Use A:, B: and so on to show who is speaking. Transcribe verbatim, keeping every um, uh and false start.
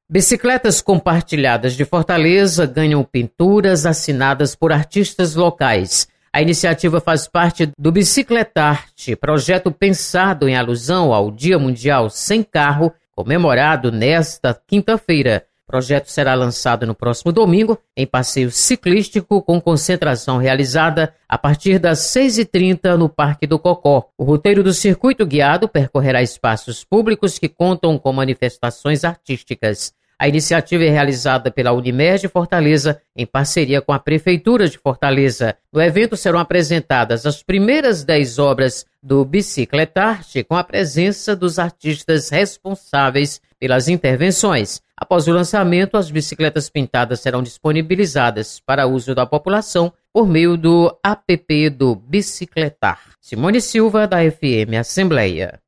A: Bicicletas compartilhadas de Fortaleza ganham pinturas assinadas por artistas locais. A iniciativa faz parte do Bicicletarte, projeto pensado em alusão ao Dia Mundial Sem Carro, comemorado nesta quinta-feira. O projeto será lançado no próximo domingo, em passeio ciclístico com concentração realizada a partir das seis e trinta no Parque do Cocó. O roteiro do circuito guiado percorrerá espaços públicos que contam com manifestações artísticas. A iniciativa é realizada pela Unimed de Fortaleza, em parceria com a Prefeitura de Fortaleza. No evento serão apresentadas as primeiras dez obras do Bicicletarte, com a presença dos artistas responsáveis pelas intervenções. Após o lançamento, as bicicletas pintadas serão disponibilizadas para uso da população por meio do app do Bicicletar. Simone Silva, da F M Assembleia.